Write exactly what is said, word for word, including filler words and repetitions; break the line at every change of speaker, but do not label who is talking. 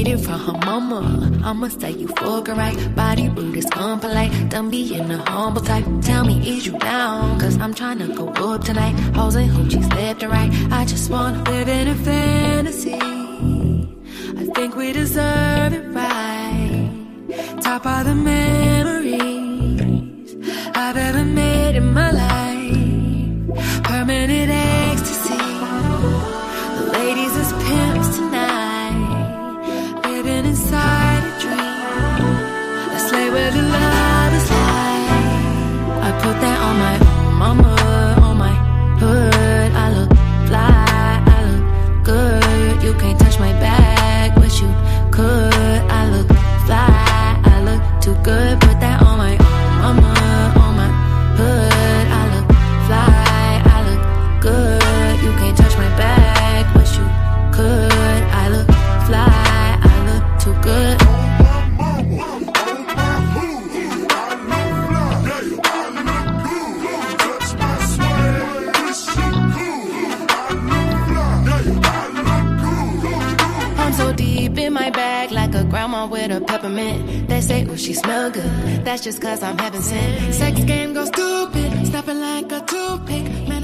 get it from her mama. I'ma say you fucking right. Body rude is unpolite. Done being a humble type. Tell me, is you down? Cause I'm trying to go up tonight. Hoes and hoochies left and right. I just wanna live in a fantasy. I think we deserve it right. Top of the memories I've ever made in my life. Permanent ecstasy. The ladies is pimps tonight. Living inside a dream. Let's lay where the love is like. I put that on my mama, on my hood. I look fly, I look good. You can't touch my bag, wish you could. I look fly, I look too good. Put that on my mama, on my hood. I look fly, I look good. You can't touch my bag, wish you could. I look fly, I look too good. I'm so deep in my bag like a grandma with a peppermint. They say, oh, she smell good. That's just cause I'm heaven sent. Sex game goes stupid, snapping like a toothpick.